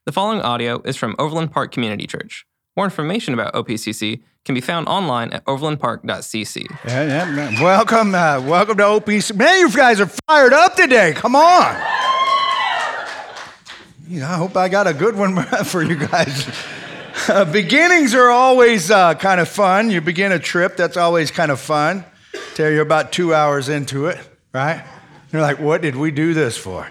The following audio is from Overland Park Community Church. More information about OPCC can be found online at overlandpark.cc. Welcome to OPCC. Man, you guys are fired up today. Come on. I hope I got a good one for you guys. Beginnings are always kind of fun. You begin a trip, that's always kind of fun. Till you're about 2 hours into it, right? You're like, what did we do this for?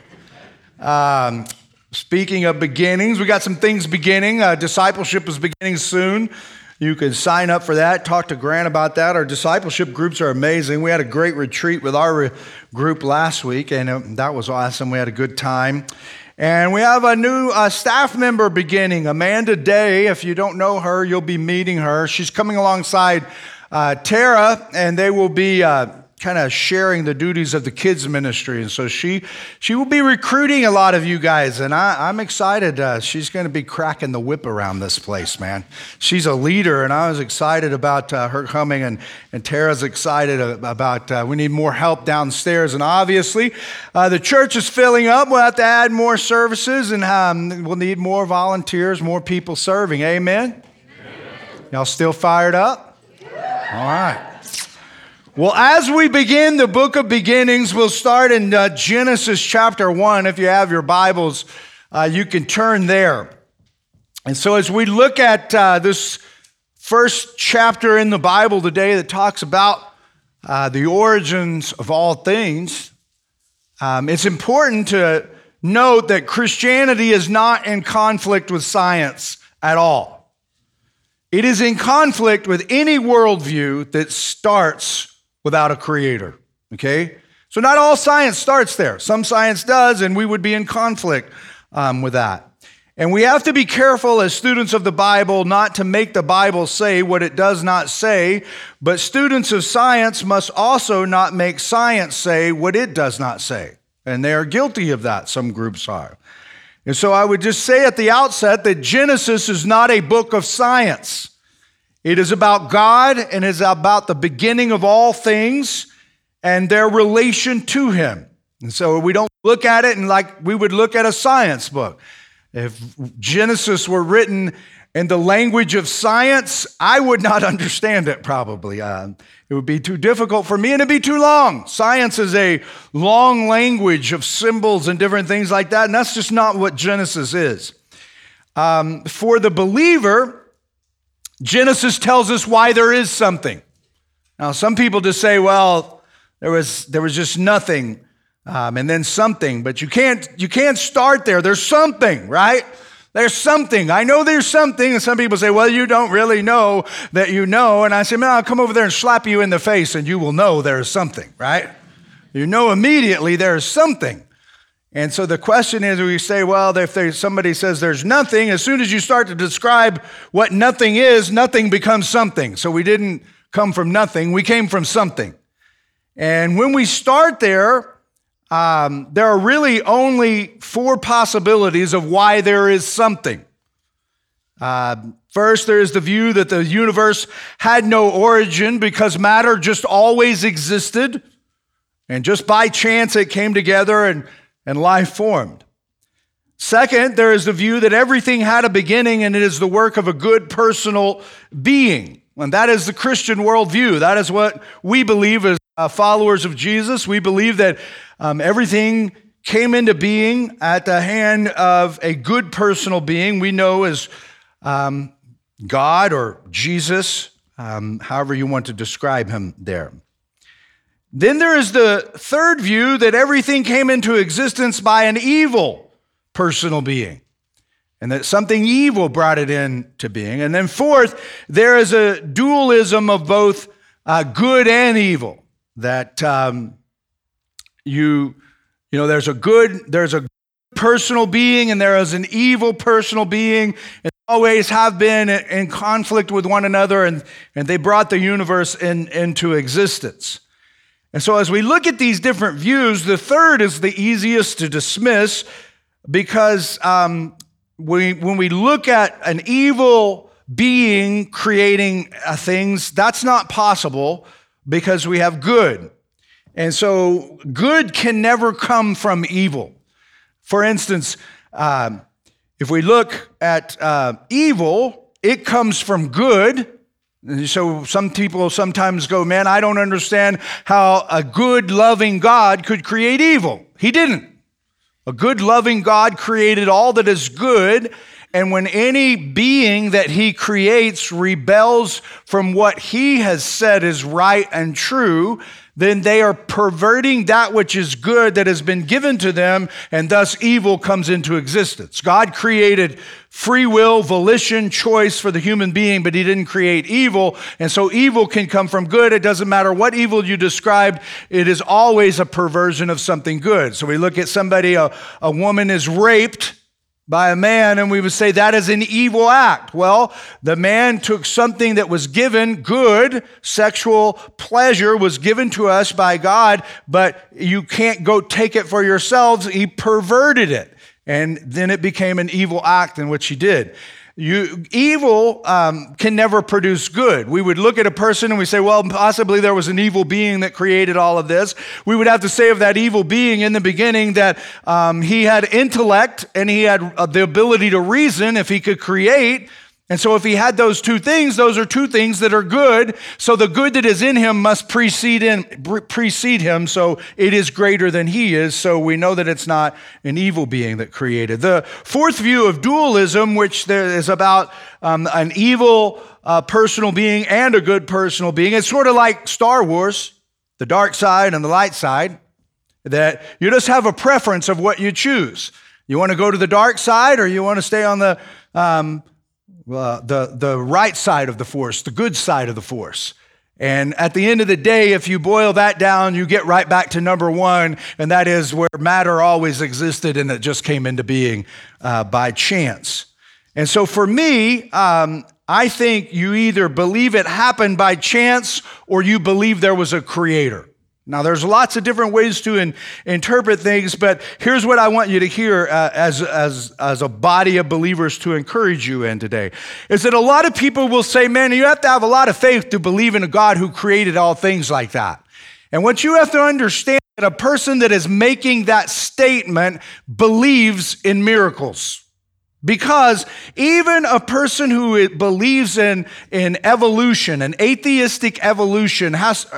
Speaking of beginnings, we got some things beginning. Discipleship is beginning soon. You can sign up for that. Talk to Grant about that. Our discipleship groups are amazing. We had a great retreat with our group last week, and that was awesome. We had a good time. And we have a new staff member beginning, Amanda Day. If you don't know her, you'll be meeting her. She's coming alongside Tara, and they will be kind of sharing the duties of the kids ministry. And so she will be recruiting a lot of you guys, and I'm excited. She's going to be cracking the whip around this place, man. She's a leader, and I was excited about her coming, and Tara's excited about we need more help downstairs. And obviously, the church is filling up. We'll have to add more services, and we'll need more volunteers, more people serving. Amen? Y'all still fired up? All right. Well, as we begin the book of beginnings, we'll start in Genesis chapter 1. If you have your Bibles, you can turn there. And so as we look at this first chapter in the Bible today that talks about the origins of all things, it's important to note that Christianity is not in conflict with science at all. It is in conflict with any worldview that starts without a creator, okay? So not all science starts there. Some science does, and we would be in conflict with that. And we have to be careful as students of the Bible not to make the Bible say what it does not say, but students of science must also not make science say what it does not say. And they are guilty of that, some groups are. And so I would just say at the outset that Genesis is not a book of science. It is about God and is about the beginning of all things and their relation to Him. And so we don't look at it and like we would look at a science book. If Genesis were written in the language of science, I would not understand it probably. It would be too difficult for me and it'd be too long. Science is a long language of symbols and different things like that, and that's just not what Genesis is. For the believer, Genesis tells us why there is something. Now, some people just say, well, there was just nothing and then something, but you can't start there. There's something, right? There's something. I know there's something, and some people say, well, you don't really know that you know. And I say, man, I'll come over there and slap you in the face, and you will know there's something, right? You know immediately there's something. And so the question is, we say, well, if somebody says there's nothing, as soon as you start to describe what nothing is, nothing becomes something. So we didn't come from nothing, we came from something. And when we start there are really only four possibilities of why there is something. First, there is the view that the universe had no origin because matter just always existed, and just by chance it came together and life formed. Second, there is the view that everything had a beginning and it is the work of a good personal being. And that is the Christian worldview. That is what we believe as followers of Jesus. We believe that everything came into being at the hand of a good personal being we know as God or Jesus, however you want to describe him there. Then there is the third view that everything came into existence by an evil personal being, and that something evil brought it into being. And then fourth, there is a dualism of both good and evil, that there's a good personal being and there is an evil personal being, and always have been in conflict with one another, and they brought the universe into existence. And so as we look at these different views, the third is the easiest to dismiss because when we look at an evil being creating things, that's not possible because we have good. And so good can never come from evil. For instance, If we look at evil, it comes from good. So some people sometimes go, man, I don't understand how a good, loving God could create evil. He didn't. A good, loving God created all that is good, and when any being that he creates rebels from what he has said is right and true, then they are perverting that which is good that has been given to them, and thus evil comes into existence. God created free will, volition, choice for the human being, but he didn't create evil, and so evil can come from good. It doesn't matter what evil you described, it is always a perversion of something good. So we look at somebody, a woman is raped by a man, and we would say that is an evil act. Well, the man took something that was given, good, sexual pleasure was given to us by God, but you can't go take it for yourselves. He perverted it, and then it became an evil act in which he did. Evil can never produce good. We would look at a person and we say, well, possibly there was an evil being that created all of this. We would have to say of that evil being in the beginning that he had intellect and he had the ability to reason if he could create. And so if he had those two things, those are two things that are good. So the good that is in him must precede him. So it is greater than he is. So we know that it's not an evil being that created. The fourth view of dualism, which there is about an evil personal being and a good personal being. It's sort of like Star Wars, the dark side and the light side, that you just have a preference of what you choose. You want to go to the dark side, or you want to stay on the right side of the force, the good side of the force. And at the end of the day, if you boil that down, you get right back to number one, and that is where matter always existed and it just came into being by chance. And so for me, I think you either believe it happened by chance or you believe there was a creator. Now, there's lots of different ways to interpret things, but here's what I want you to hear as a body of believers to encourage you in today, is that a lot of people will say, man, you have to have a lot of faith to believe in a God who created all things like that. And what you have to understand is that a person that is making that statement believes in miracles. Because even a person who believes in evolution, an atheistic evolutionist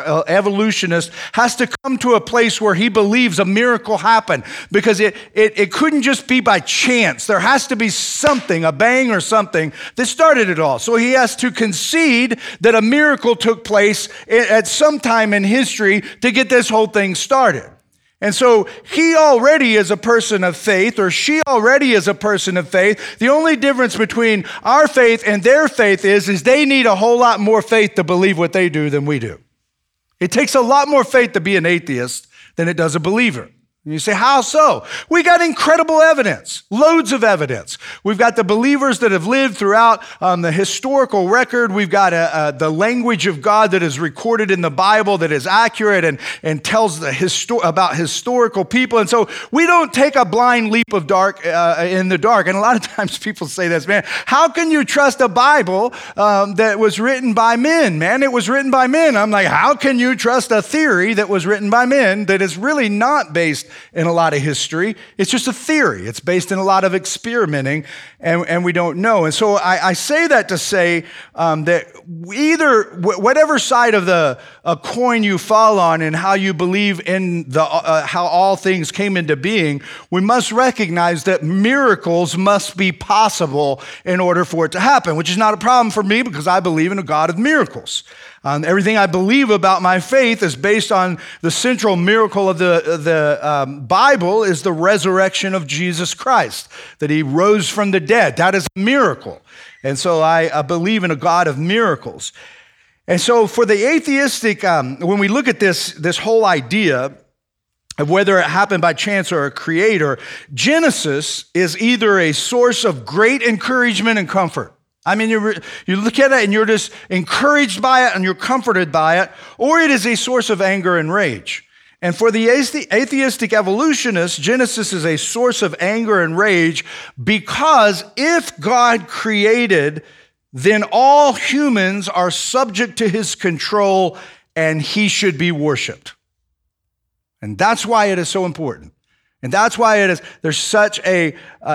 has to come to a place where he believes a miracle happened, because it couldn't just be by chance. There has to be something, a bang or something that started it all. So he has to concede that a miracle took place at some time in history to get this whole thing started. And so he already is a person of faith, or she already is a person of faith. The only difference between our faith and their faith is they need a whole lot more faith to believe what they do than we do. It takes a lot more faith to be an atheist than it does a believer. And you say, how so? We got incredible evidence, loads of evidence. We've got the believers that have lived throughout the historical record. We've got the language of God that is recorded in the Bible that is accurate and tells about historical people. And so we don't take a blind leap of in the dark. And a lot of times people say this, man, how can you trust a Bible that was written by men, man? It was written by men. I'm like, how can you trust a theory that was written by men that is really not based in a lot of history? It's just a theory. It's based in a lot of experimenting, and we don't know. And so I say that to say that whatever side of the coin you fall on and how you believe in how all things came into being, we must recognize that miracles must be possible in order for it to happen, which is not a problem for me because I believe in a God of miracles. Everything I believe about my faith is based on the central miracle of the Bible is the resurrection of Jesus Christ, that he rose from the dead. That is a miracle. And so I believe in a God of miracles. And so for the atheistic, when we look at this whole idea of whether it happened by chance or a creator, Genesis is either a source of great encouragement and comfort. I mean, you look at it and you're just encouraged by it and you're comforted by it, or it is a source of anger and rage. And for the atheistic evolutionist, Genesis is a source of anger and rage because if God created, then all humans are subject to his control and he should be worshiped. And that's why it is so important. And that's why there's such it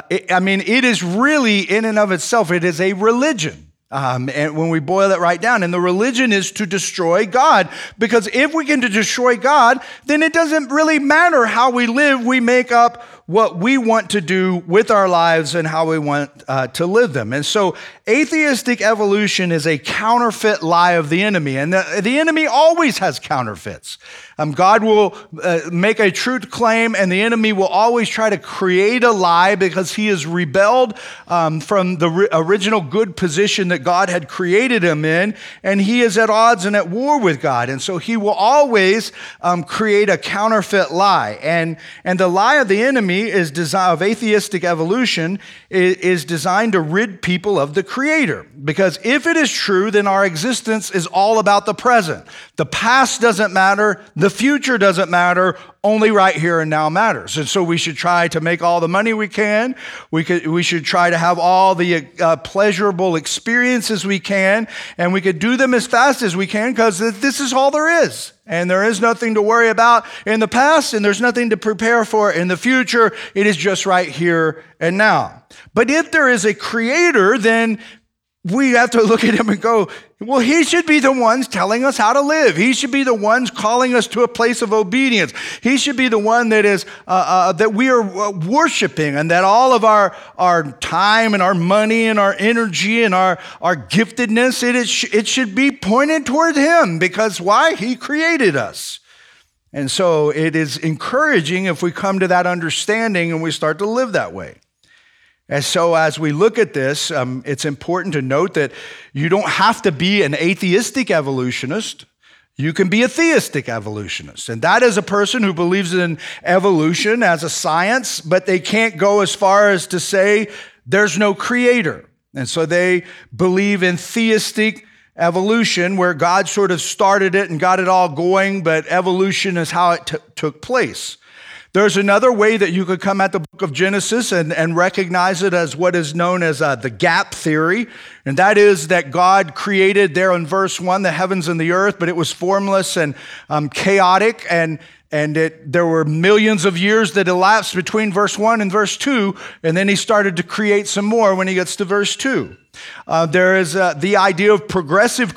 is really in and of itself, it is a religion. And when we boil it right down, and the religion is to destroy God, because if we can destroy God, then it doesn't really matter how we live. We make up what we want to do with our lives and how we want to live them. And so atheistic evolution is a counterfeit lie of the enemy. And the enemy always has counterfeits. God will make a truth claim, and the enemy will always try to create a lie because he has rebelled from the original good position that God had created him in, and he is at odds and at war with God. And so he will always create a counterfeit lie. And the lie of the enemy of atheistic evolution is designed to rid people of the Creator. Because if it is true, then our existence is all about the present. The past doesn't matter. The future doesn't matter. Only right here and now matters. And so we should try to make all the money we can. We should try to have all the pleasurable experiences we can. And we could do them as fast as we can because this is all there is. And there is nothing to worry about in the past, and there's nothing to prepare for in the future. It is just right here and now. But if there is a Creator, then we have to look at him and go, well, he should be the ones telling us how to live. He should be the ones calling us to a place of obedience. He should be the one that is that we are worshiping, and that all of our time and our money and our energy and our giftedness, it should be pointed toward him, because why? He created us. And so it is encouraging if we come to that understanding and we start to live that way. And so as we look at this, it's important to note that you don't have to be an atheistic evolutionist. You can be a theistic evolutionist. And that is a person who believes in evolution as a science, but they can't go as far as to say there's no Creator. And so they believe in theistic evolution, where God sort of started it and got it all going, but evolution is how it took place. There's another way that you could come at the book of Genesis and recognize it as what is known as the gap theory. And that is that God created there in verse 1 the heavens and the earth, but it was formless and chaotic, and there were millions of years that elapsed between verse 1 and verse 2, and then he started to create some more when he gets to verse 2. There is the idea of progressive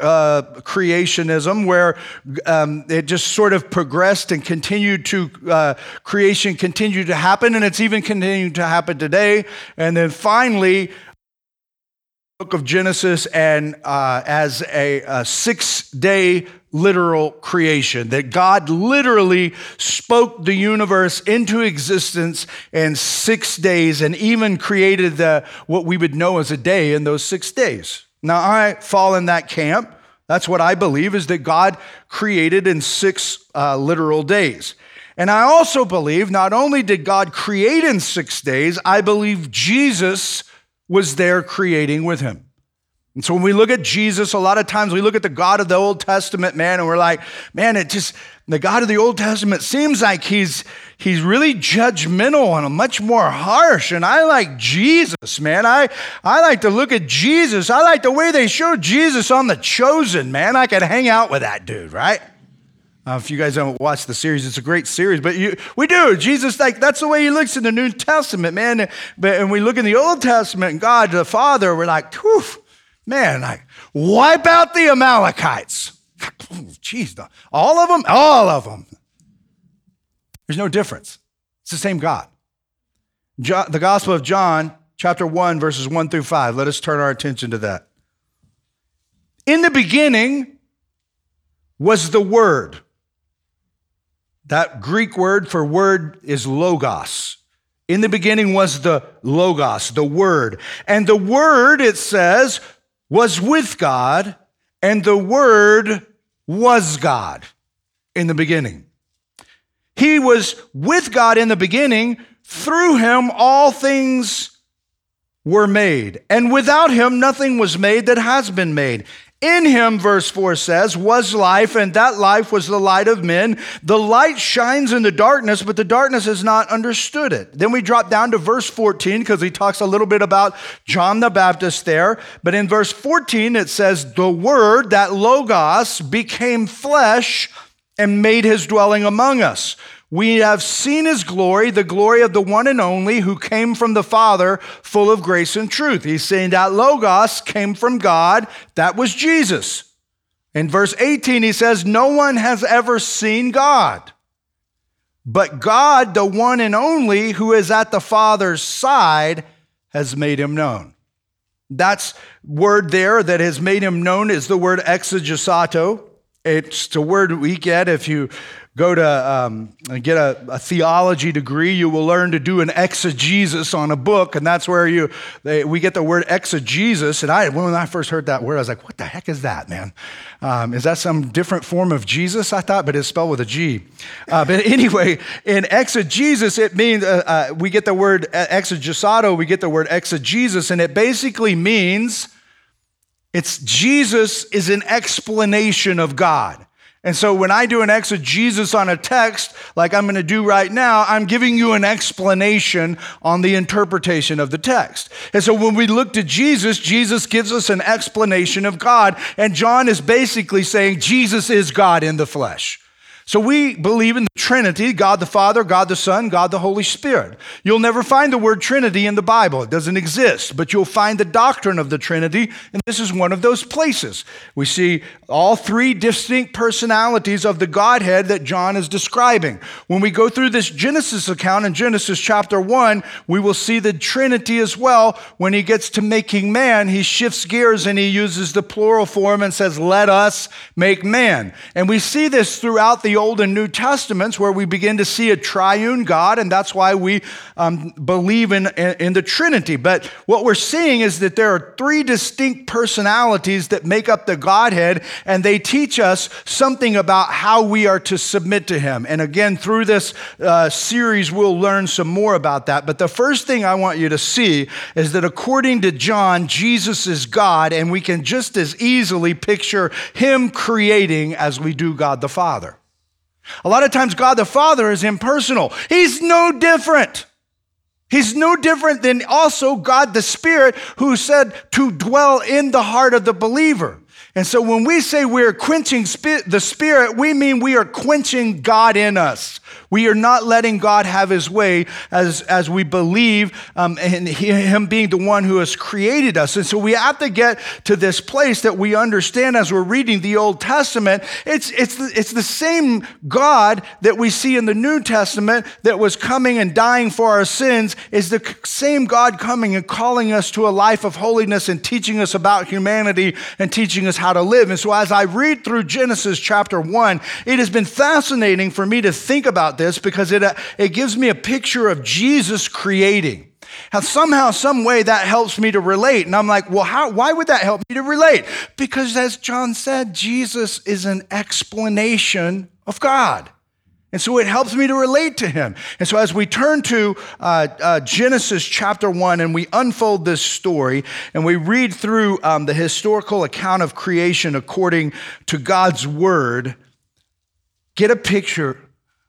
creationism, where it just sort of progressed and creation continued to happen, and it's even continuing to happen today. And then finally, book of Genesis and as a 6-day literal creation, that God literally spoke the universe into existence in 6 days, and even created what we would know as a day in those 6 days. Now, I fall in that camp. That's what I believe, is that God created in 6 literal days. And I also believe not only did God create in 6 days, I believe Jesus was there creating with him. And so when we look at Jesus, a lot of times we look at the God of the Old Testament, man, and we're like, man, the God of the Old Testament seems like he's really judgmental and much more harsh. And I like Jesus, man. I like to look at Jesus. I like the way they showed Jesus on The Chosen, man. I could hang out with that dude, right? If you guys haven't watched the series, it's a great series, but we do. Jesus, that's the way he looks in the New Testament, man. And we look in the Old Testament, and God the Father, we're like, whew, man, wipe out the Amalekites. Jeez, all of them? All of them. There's no difference. It's the same God. The Gospel of John, chapter 1, verses 1 through 5. Let us turn our attention to that. In the beginning was the Word. That Greek word for word is logos. In the beginning was the logos, the Word. And the Word, it says, was with God, and the Word was God in the beginning. He was with God in the beginning. Through him all things were made, and without him nothing was made that has been made. In him, verse 4 says, was life, and that life was the light of men. The light shines in the darkness, but the darkness has not understood it. Then we drop down to verse 14, because he talks a little bit about John the Baptist there. But in verse 14, it says, the Word, that logos, became flesh and made his dwelling among us. We have seen his glory, the glory of the one and only who came from the Father, full of grace and truth. He's saying that Logos came from God. That was Jesus. In verse 18, he says, no one has ever seen God, but God, the one and only who is at the Father's side, has made him known. That's word there that has made him known is the word exegesato. It's the word we get if you go to get a theology degree. You will learn to do an exegesis on a book, and that's where we get the word exegesis. And when I first heard that word, I was like, what the heck is that, man? Is that some different form of Jesus, I thought, but it's spelled with a G. But anyway, in exegesis, it means, we get the word exegesato, we get the word exegesis, and it basically means Jesus is an explanation of God. And so when I do an exegesis on a text, like I'm going to do right now, I'm giving you an explanation on the interpretation of the text. And so when we look to Jesus, Jesus gives us an explanation of God. And John is basically saying Jesus is God in the flesh. So we believe in the Trinity, God the Father, God the Son, God the Holy Spirit. You'll never find the word Trinity in the Bible. It doesn't exist, but you'll find the doctrine of the Trinity, and this is one of those places. We see all three distinct personalities of the Godhead that John is describing. When we go through this Genesis account in Genesis chapter 1, we will see the Trinity as well. When he gets to making man, he shifts gears and he uses the plural form and says, let us make man. And we see this throughout the Old and New Testaments where we begin to see a triune God, and that's why we believe in the Trinity. But what we're seeing is that there are three distinct personalities that make up the Godhead, and they teach us something about how we are to submit to him. And again, through this series, we'll learn some more about that. But the first thing I want you to see is that according to John, Jesus is God, and we can just as easily picture him creating as we do God the Father. A lot of times God the Father is impersonal. He's no different. He's no different than also God the Spirit, who said to dwell in the heart of the believer. And so when we say we're quenching the Spirit, we mean we are quenching God in us. We are not letting God have his way as we believe in him being the one who has created us. And so we have to get to this place that we understand as we're reading the Old Testament. It's the same God that we see in the New Testament that was coming and dying for our sins is the same God coming and calling us to a life of holiness and teaching us about humanity and teaching us how to live. And so as I read through Genesis chapter 1, it has been fascinating for me to think about this because it gives me a picture of Jesus creating. How somehow, some way that helps me to relate. And I'm like, well, why would that help me to relate? Because as John said, Jesus is an explanation of God. And so it helps me to relate to him. And so as we turn to Genesis chapter 1 and we unfold this story and we read through the historical account of creation according to God's word, get a picture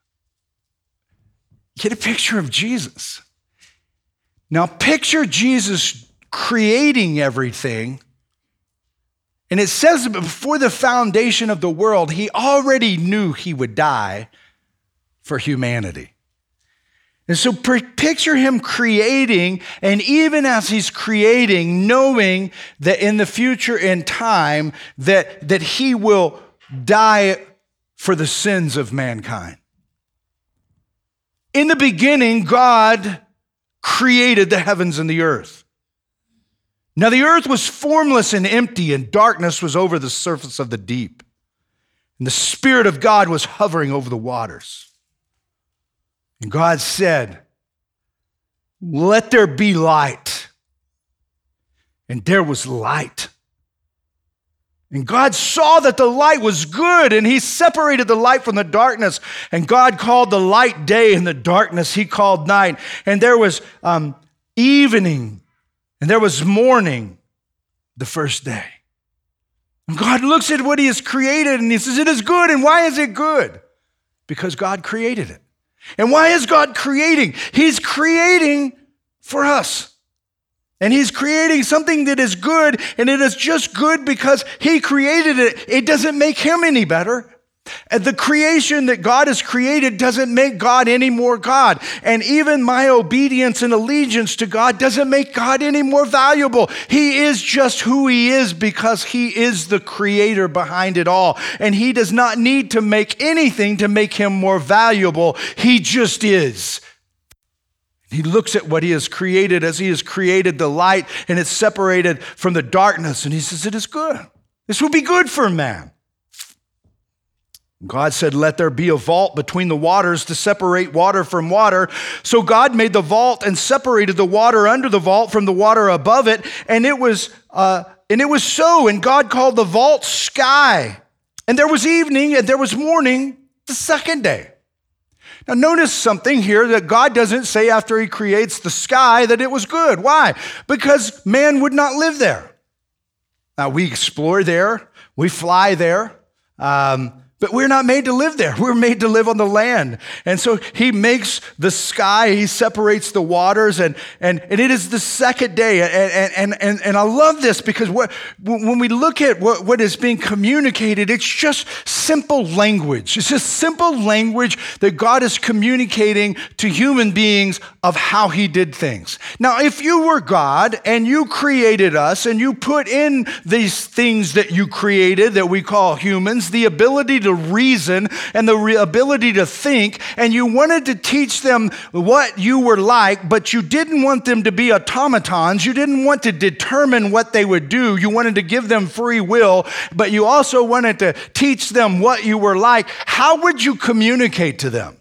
of Jesus. Now picture Jesus creating everything. And it says that before the foundation of the world, he already knew he would die for humanity. And so picture him creating, and even as he's creating, knowing that in the future in time that he will die for the sins of mankind. In the beginning, God created the heavens and the earth. Now the earth was formless and empty, and darkness was over the surface of the deep. And the Spirit of God was hovering over the waters. And God said, let there be light. And there was light. And God saw that the light was good, and he separated the light from the darkness. And God called the light day, and the darkness he called night. And there was evening, and there was morning the first day. And God looks at what he has created, and he says, it is good. And why is it good? Because God created it. And why is God creating? He's creating for us. And he's creating something that is good, and it is just good because he created it. It doesn't make him any better. And the creation that God has created doesn't make God any more God. And even my obedience and allegiance to God doesn't make God any more valuable. He is just who he is because he is the creator behind it all. And he does not need to make anything to make him more valuable. He just is. He looks at what he has created as he has created the light and it's separated from the darkness. And he says, it is good. This will be good for man. God said, let there be a vault between the waters to separate water from water. So God made the vault and separated the water under the vault from the water above it. And it was so. And God called the vault sky. And there was evening and there was morning the second day. Now notice something here that God doesn't say after he creates the sky that it was good. Why? Because man would not live there. Now we explore there, we fly there, but we're not made to live there. We're made to live on the land. And so he makes the sky, he separates the waters, and it is the second day. And I love this because when we look at what is being communicated, it's just simple language. It's just simple language that God is communicating to human beings of how he did things. Now, if you were God and you created us and you put in these things that you created that we call humans, the ability to reason and the ability to think, and you wanted to teach them what you were like, but you didn't want them to be automatons. You didn't want to determine what they would do. You wanted to give them free will, but you also wanted to teach them what you were like. How would you communicate to them?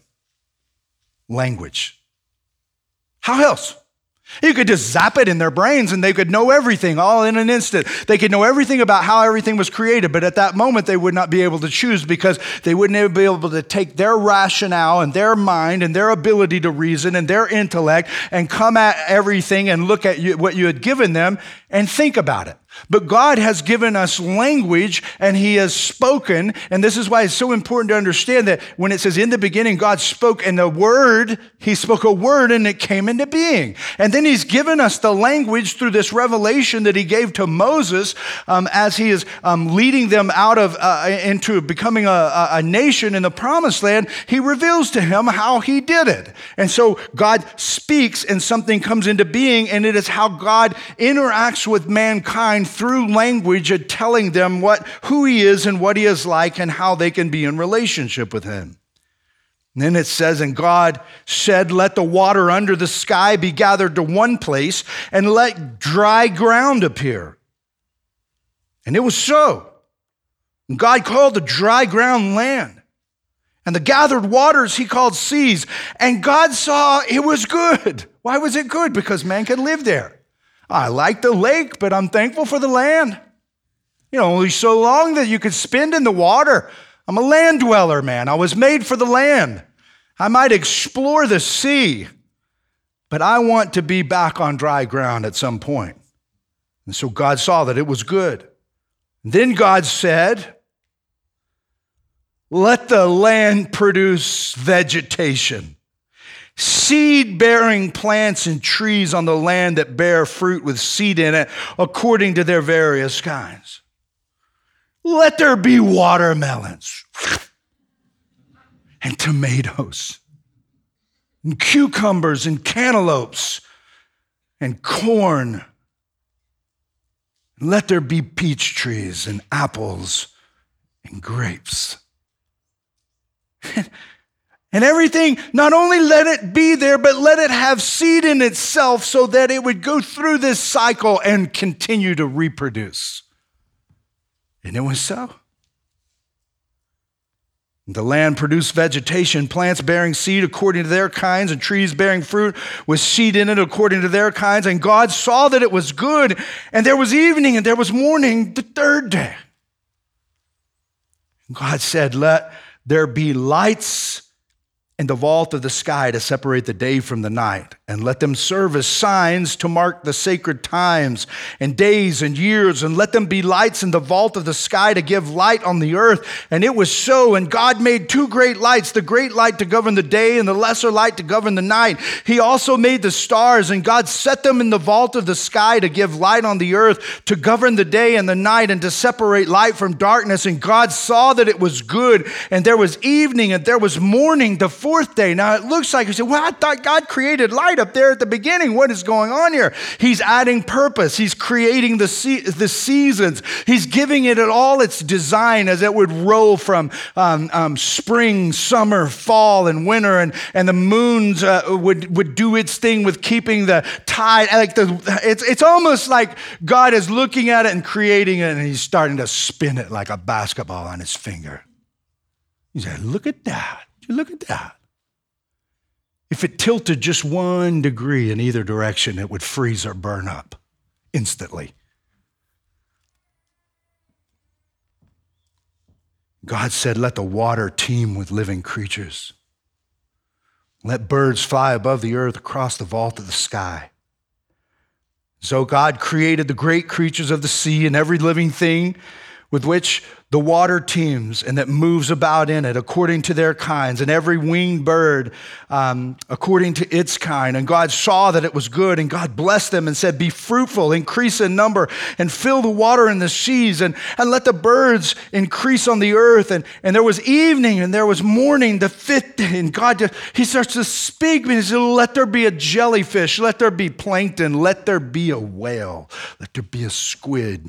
Language. How else? You could just zap it in their brains and they could know everything all in an instant. They could know everything about how everything was created, but at that moment they would not be able to choose because they wouldn't be able to take their rationale and their mind and their ability to reason and their intellect and come at everything and look at what you had given them and think about it. But God has given us language and he has spoken. And this is why it's so important to understand that when it says in the beginning, God spoke and the word, he spoke a word and it came into being. And then he's given us the language through this revelation that he gave to Moses as he is leading them out of into becoming a nation in the promised land. He reveals to him how he did it. And so God speaks and something comes into being, and it is how God interacts with mankind through language and telling them who he is and what he is like and how they can be in relationship with him. And then it says, and God said, let the water under the sky be gathered to one place and let dry ground appear. And it was so. And God called the dry ground land. And the gathered waters he called seas. And God saw it was good. Why was it good? Because man could live there. I like the lake, but I'm thankful for the land. Only so long that you could spend in the water. I'm a land dweller, man. I was made for the land. I might explore the sea, but I want to be back on dry ground at some point. And so God saw that it was good. And then God said, let the land produce vegetation. Seed-bearing plants and trees on the land that bear fruit with seed in it according to their various kinds. Let there be watermelons and tomatoes and cucumbers and cantaloupes and corn. And let there be peach trees and apples and grapes. And everything, not only let it be there, but let it have seed in itself so that it would go through this cycle and continue to reproduce. And it was so. The land produced vegetation, plants bearing seed according to their kinds, and trees bearing fruit with seed in it according to their kinds. And God saw that it was good, and there was evening and there was morning the third day. God said, let there be lights in the vault of the sky to separate the day from the night, and let them serve as signs to mark the sacred times and days and years, and let them be lights in the vault of the sky to give light on the earth. And it was so, and God made two great lights, the great light to govern the day and the lesser light to govern the night. He also made the stars, and God set them in the vault of the sky to give light on the earth, to govern the day and the night, and to separate light from darkness. And God saw that it was good, and there was evening and there was morning, the fourth day. Now it looks like you say, well, I thought God created light up there at the beginning. What is going on here? He's adding purpose. He's creating the seasons. He's giving it all its design as it would roll from spring, summer, fall, and winter, and the moons would do its thing with keeping the tide. It's almost like God is looking at it and creating it, and he's starting to spin it like a basketball on his finger. He said, look at that. Look at that. If it tilted just 1 degree in either direction, it would freeze or burn up instantly. God said, let the water teem with living creatures. Let birds fly above the earth across the vault of the sky. So God created the great creatures of the sea and every living thing with which the water teems and that moves about in it according to their kinds, and every winged bird according to its kind. And God saw that it was good, and God blessed them and said, be fruitful, increase in number, and fill the water in the seas, and let the birds increase on the earth. And there was evening and there was morning, the fifth day. And God, he starts to speak, and he said, let there be a jellyfish, let there be plankton, let there be a whale, let there be a squid.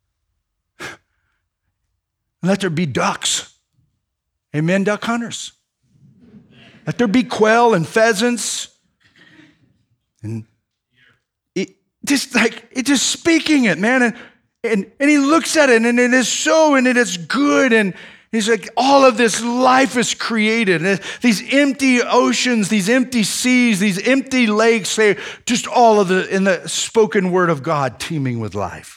Let there be ducks. Amen, duck hunters. Let there be quail and pheasants. And it's just speaking it, man. And he looks at it, and it is so, and it is good. And he's like, all of this life is created. And these empty oceans, these empty seas, these empty lakes, they just all of in the spoken word of God teeming with life.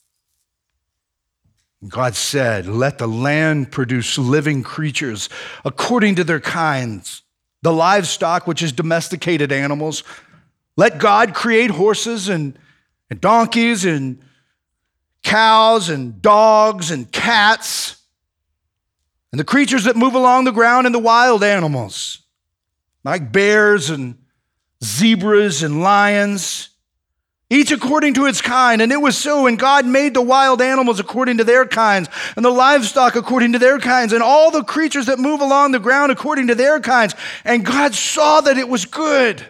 God said, let the land produce living creatures according to their kinds, the livestock, which is domesticated animals. Let God create horses and donkeys and cows and dogs and cats and the creatures that move along the ground and the wild animals, like bears and zebras and lions, each according to its kind. And it was so, and God made the wild animals according to their kinds, and the livestock according to their kinds, and all the creatures that move along the ground according to their kinds. And God saw that it was good.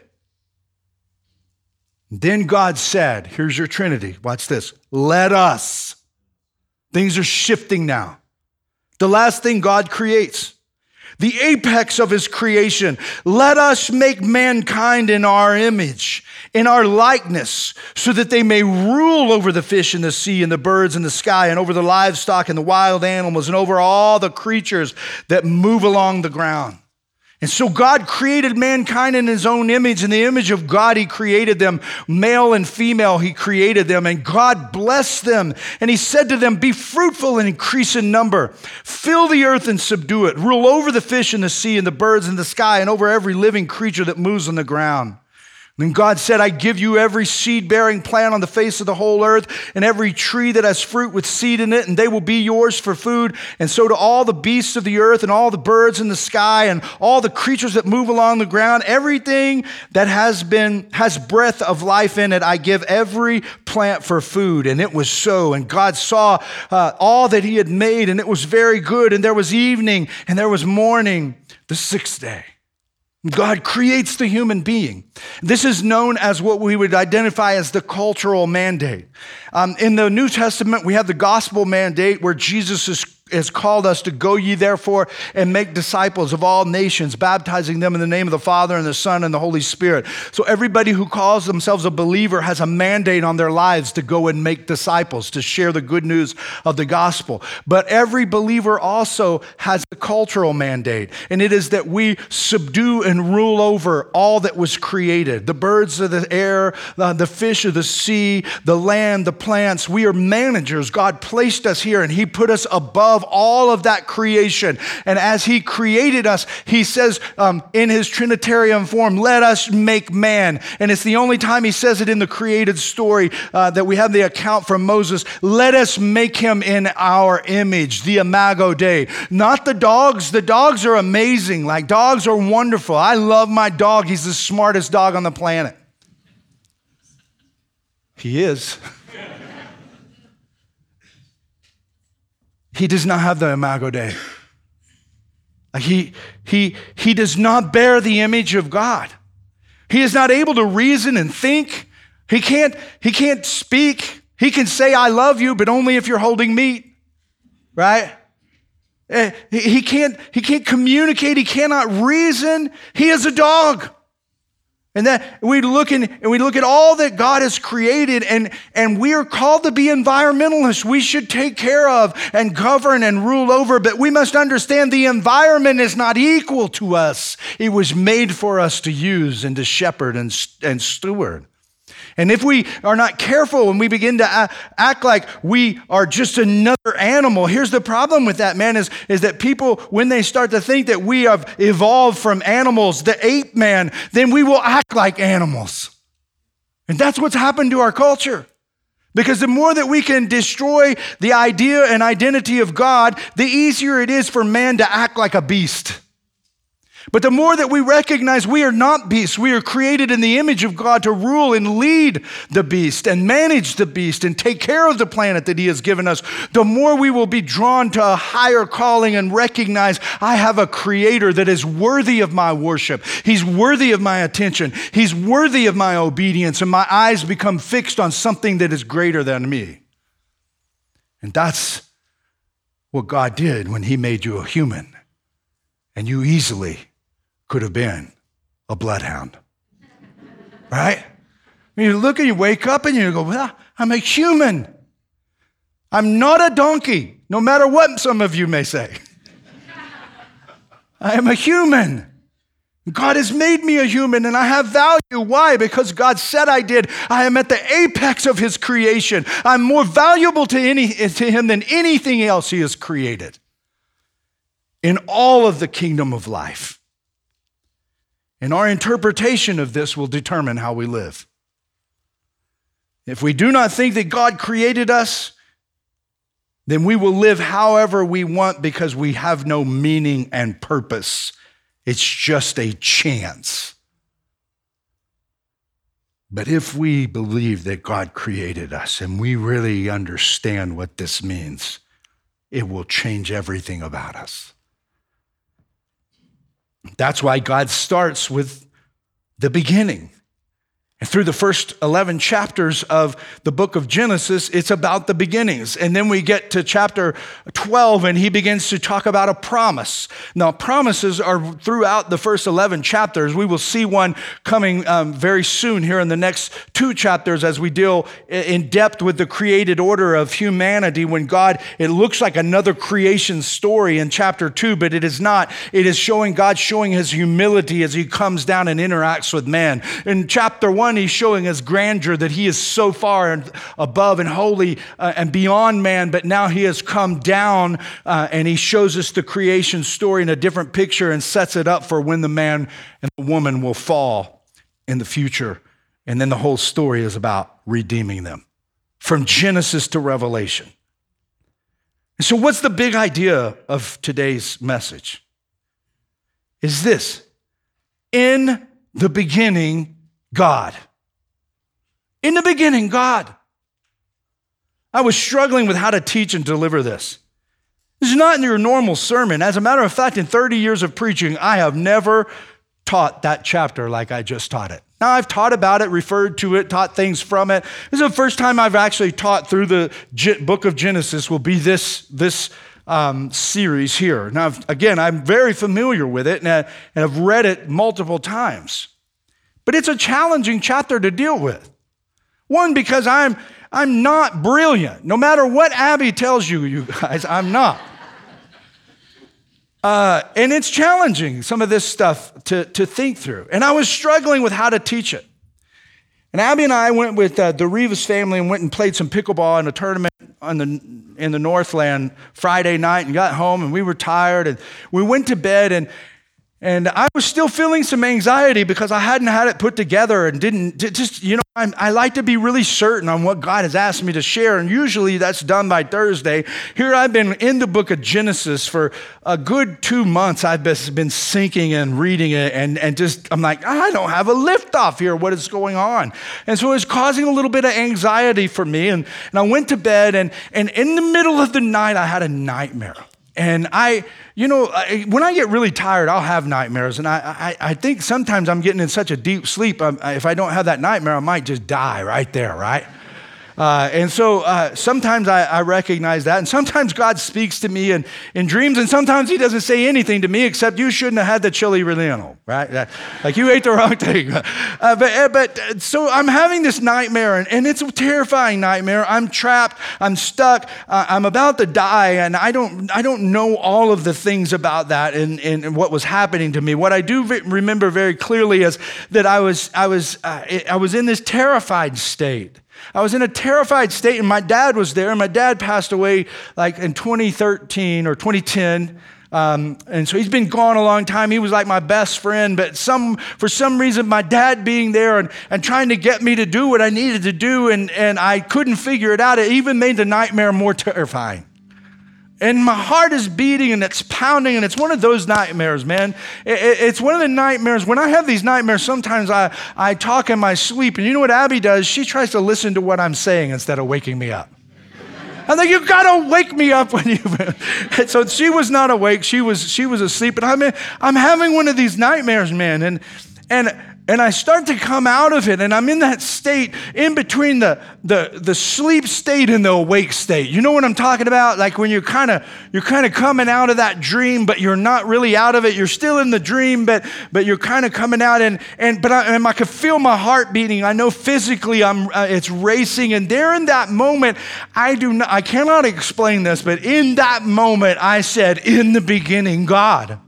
Then God said, here's your Trinity, watch this, let us. Things are shifting now. The last thing God creates, the apex of his creation. Let us make mankind in our image, in our likeness, so that they may rule over the fish in the sea and the birds in the sky and over the livestock and the wild animals and over all the creatures that move along the ground. And so God created mankind in his own image. In the image of God, he created them. Male and female, he created them. And God blessed them. And he said to them, be fruitful and increase in number. Fill the earth and subdue it. Rule over the fish in the sea and the birds in the sky and over every living creature that moves on the ground. Then God said, I give you every seed-bearing plant on the face of the whole earth and every tree that has fruit with seed in it, and they will be yours for food. And so to all the beasts of the earth and all the birds in the sky and all the creatures that move along the ground, everything that has breath of life in it, I give every plant for food. And it was so. And God saw all that he had made, and it was very good. And there was evening and there was morning, the sixth day. God creates the human being. This is known as what we would identify as the cultural mandate. In the New Testament, we have the gospel mandate where Jesus has called us to go ye therefore and make disciples of all nations, baptizing them in the name of the Father and the Son and the Holy Spirit. So everybody who calls themselves a believer has a mandate on their lives to go and make disciples, to share the good news of the gospel. But every believer also has a cultural mandate, and it is that we subdue and rule over all that was created, the birds of the air, the fish of the sea, the land, the plants. We are managers. God placed us here, and he put us above above all of that creation. And as he created us, he says in his Trinitarian form, let us make man. And it's the only time he says it in the created story that we have the account from Moses. Let us make him in our image, the Imago Dei. Not the dogs. The dogs are amazing. Like, dogs are wonderful. I love my dog. He's the smartest dog on the planet. He is. He does not have the Imago Dei. He does not bear the image of God. He is not able to reason and think. He can't speak. He can say, I love you, but only if you're holding meat, right? He can't communicate. He cannot reason. He is a dog. And that we look at all that God has created, and we are called to be environmentalists. We should take care of and govern and rule over, but we must understand the environment is not equal to us. It was made for us to use and to shepherd and steward. And if we are not careful and we begin to act like we are just another animal, here's the problem with that, man, is that people, when they start to think that we have evolved from animals, the ape man, then we will act like animals. And that's what's happened to our culture. Because the more that we can destroy the idea and identity of God, the easier it is for man to act like a beast. But the more that we recognize we are not beasts, we are created in the image of God to rule and lead the beast and manage the beast and take care of the planet that he has given us, the more we will be drawn to a higher calling and recognize I have a creator that is worthy of my worship. He's worthy of my attention. He's worthy of my obedience, and my eyes become fixed on something that is greater than me. And that's what God did when he made you a human, and you easily could have been a bloodhound, right? You look and you wake up and you go, well, I'm a human. I'm not a donkey, no matter what some of you may say. I am a human. God has made me a human, and I have value. Why? Because God said I did. I am at the apex of his creation. I'm more valuable to him than anything else he has created in all of the kingdom of life. And our interpretation of this will determine how we live. If we do not think that God created us, then we will live however we want because we have no meaning and purpose. It's just a chance. But if we believe that God created us and we really understand what this means, it will change everything about us. That's why God starts with the beginning. And through the first 11 chapters of the book of Genesis, it's about the beginnings. And then we get to chapter 12, and he begins to talk about a promise. Now, promises are throughout the first 11 chapters. We will see one coming very soon here in the next 2 chapters as we deal in depth with the created order of humanity when God, it looks like another creation story in chapter 2, but it is not. It is showing God showing his humility as he comes down and interacts with man. In chapter 1, he's showing his grandeur, that he is so far and above and holy and beyond man, but now he has come down and he shows us the creation story in a different picture and sets it up for when the man and the woman will fall in the future. And then the whole story is about redeeming them from Genesis to Revelation. And so what's the big idea of today's message? Is this: in the beginning, God. In the beginning, God. I was struggling with how to teach and deliver this. This is not in your normal sermon. As a matter of fact, in 30 years of preaching, I have never taught that chapter like I just taught it. Now, I've taught about it, referred to it, taught things from it. This is the first time I've actually taught through the book of Genesis will be this series here. Now, again, I'm very familiar with it and I've read it multiple times. But it's a challenging chapter to deal with. One, because I'm not brilliant. No matter what Abby tells you guys, I'm not. And it's challenging, some of this stuff, to think through. And I was struggling with how to teach it. And Abby and I went with the Rivas family and went and played some pickleball in a tournament in the Northland Friday night and got home, and we were tired, and we went to bed, and I was still feeling some anxiety because I hadn't had it put together and I like to be really certain on what God has asked me to share, and usually that's done by Thursday. Here I've been in the book of Genesis for a good 2 months. I've been sinking and reading it, and I'm like, I don't have a lift off here. What is going on? And so it was causing a little bit of anxiety for me, and I went to bed, and in the middle of the night, I had a nightmare. And when I get really tired, I'll have nightmares. And I think sometimes I'm getting in such a deep sleep, if I don't have that nightmare, I might just die right there, right? And so sometimes I recognize that. And sometimes God speaks to me in dreams, and sometimes he doesn't say anything to me except you shouldn't have had the chili relleno, right? Like you ate the wrong thing. But so I'm having this nightmare, and it's a terrifying nightmare. I'm trapped. I'm stuck. I'm about to die, and I don't know all of the things about that and what was happening to me. What I do remember very clearly is that I was in this terrified state. I was in a terrified state, and my dad was there, and my dad passed away like in 2013 or 2010. And so he's been gone a long time. He was like my best friend, but for some reason, my dad being there and trying to get me to do what I needed to do, and I couldn't figure it out, it even made the nightmare more terrifying. And my heart is beating and it's pounding, and it's one of those nightmares, man. It's one of the nightmares. When I have these nightmares, sometimes I talk in my sleep, and you know what Abby does? She tries to listen to what I'm saying instead of waking me up. I'm like, you gotta wake me up when you. So she was not awake. She was asleep, and I'm having one of these nightmares, man, and I start to come out of it, and I'm in that state in between the sleep state and the awake state. You know what I'm talking about? Like when you're kind of coming out of that dream, but you're not really out of it. You're still in the dream, but you're kind of coming out, and I can feel my heart beating. I know physically it's racing, and there in that moment, I cannot explain this, but in that moment, I said, "In the beginning, God."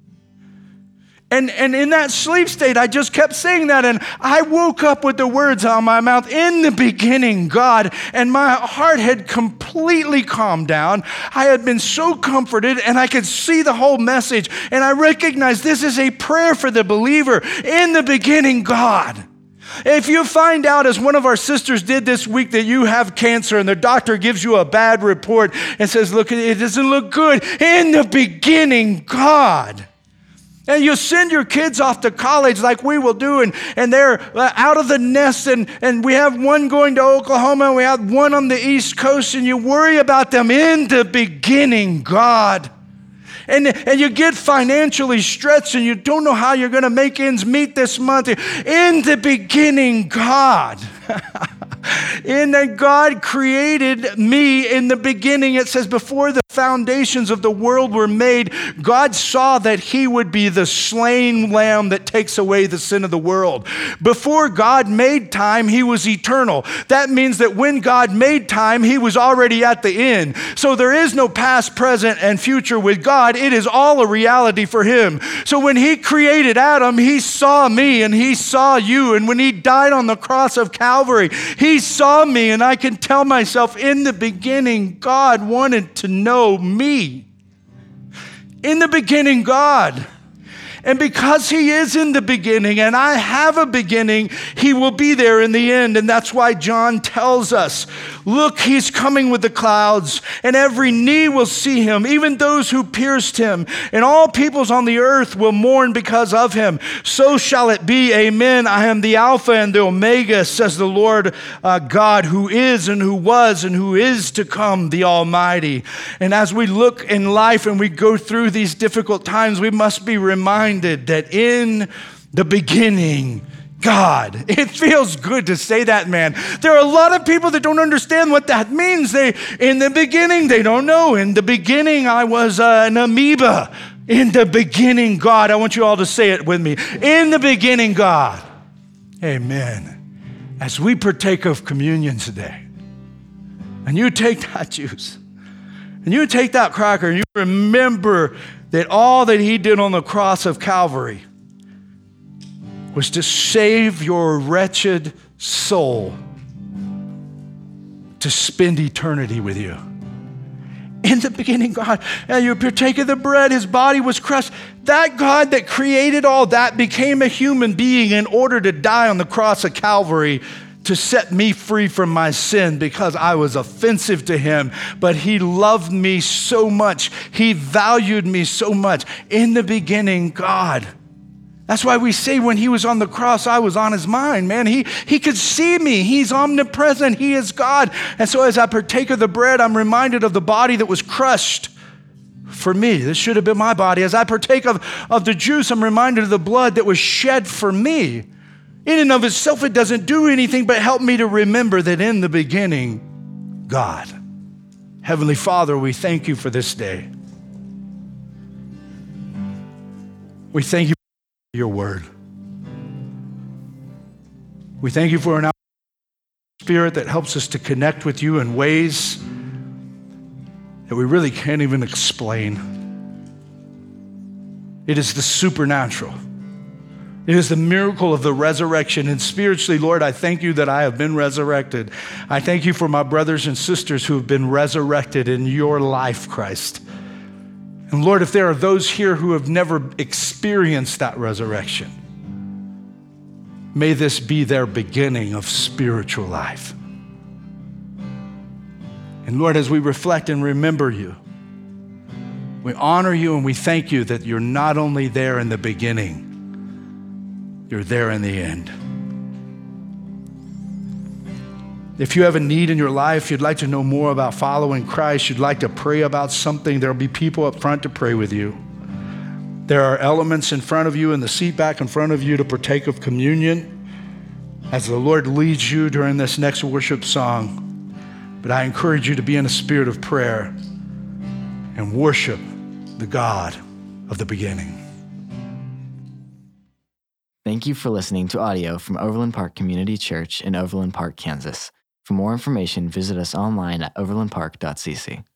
And in that sleep state, I just kept saying that, and I woke up with the words on my mouth, "In the beginning, God," and my heart had completely calmed down. I had been so comforted, and I could see the whole message, and I recognized this is a prayer for the believer. In the beginning, God. If you find out, as one of our sisters did this week, that you have cancer and the doctor gives you a bad report and says, "Look, it doesn't look good," in the beginning, God. And you send your kids off to college like we will do, and they're out of the nest, and we have one going to Oklahoma, and we have one on the East Coast, and you worry about them. In the beginning, God. And you get financially stretched, and you don't know how you're going to make ends meet this month. In the beginning, God. In that God created me in the beginning. It says before the foundations of the world were made, God saw that he would be the slain lamb that takes away the sin of the world. Before God made time, he was eternal. That means that when God made time, he was already at the end. So there is no past, present, and future with God. It is all a reality for him. So when he created Adam, he saw me and he saw you. And when he died on the cross of Calvary, he saw me, and I can tell myself, in the beginning, God wanted to know me. In the beginning, God. And because he is in the beginning and I have a beginning, he will be there in the end. And that's why John tells us, look, he's coming with the clouds, and every knee will see him, even those who pierced him. And all peoples on the earth will mourn because of him. So shall it be. Amen. I am the Alpha and the Omega, says the Lord God, who is and who was and who is to come, the Almighty. And as we look in life and we go through these difficult times, we must be reminded that in the beginning, God. It feels good to say that, man. There are a lot of people that don't understand what that means. In the beginning, they don't know. In the beginning, I was an amoeba. In the beginning, God. I want you all to say it with me. In the beginning, God. Amen. As we partake of communion today, and you take that juice, and you take that cracker, and you remember that all that he did on the cross of Calvary was to save your wretched soul. to spend eternity with you. In the beginning, God, and you partake of the bread, his body was crushed. That God that created all that became a human being in order to die on the cross of Calvary to set me free from my sin because I was offensive to him. But he loved me so much. He valued me so much. In the beginning, God. That's why we say when he was on the cross, I was on his mind, man. He could see me. He's omnipresent. He is God. And so as I partake of the bread, I'm reminded of the body that was crushed for me. This should have been my body. As I partake of the juice, I'm reminded of the blood that was shed for me. In and of itself, it doesn't do anything but help me to remember that in the beginning, God. Heavenly Father, we thank you for this day. We thank you for your word. We thank you for an Spirit that helps us to connect with you in ways that we really can't even explain. It is the supernatural. It is the miracle of the resurrection. And spiritually, Lord, I thank you that I have been resurrected. I thank you for my brothers and sisters who have been resurrected in your life, Christ. And Lord, if there are those here who have never experienced that resurrection, may this be their beginning of spiritual life. And Lord, as we reflect and remember you, we honor you and we thank you that you're not only there in the beginning, you're there in the end. If you have a need in your life, you'd like to know more about following Christ, you'd like to pray about something, there'll be people up front to pray with you. There are elements in front of you and the seat back in front of you to partake of communion as the Lord leads you during this next worship song. But I encourage you to be in a spirit of prayer and worship the God of the beginning. Thank you for listening to audio from Overland Park Community Church in Overland Park, Kansas. For more information, visit us online at overlandpark.cc.